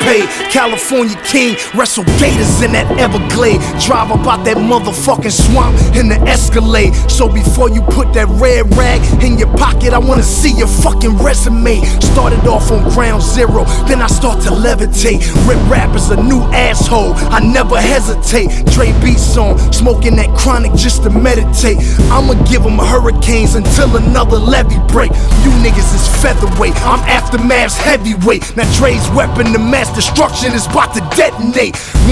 paid. California king, wrestle gators in that Everglade. Drive about that motherfucking swamp in the Escalade. So before you put that red rag in your pocket, I wanna see your fucking resume. Started off on ground zero, then I start to levitate. Rip rap is a new asshole, I never hesitate. Dre beats on, smoking that chronic just to meditate. I'ma give them hurricanes until another levee break. You niggas is featherweight, I'm Aftermath's heavyweight. Now Dre's weapon to mass destruction is about to detonate.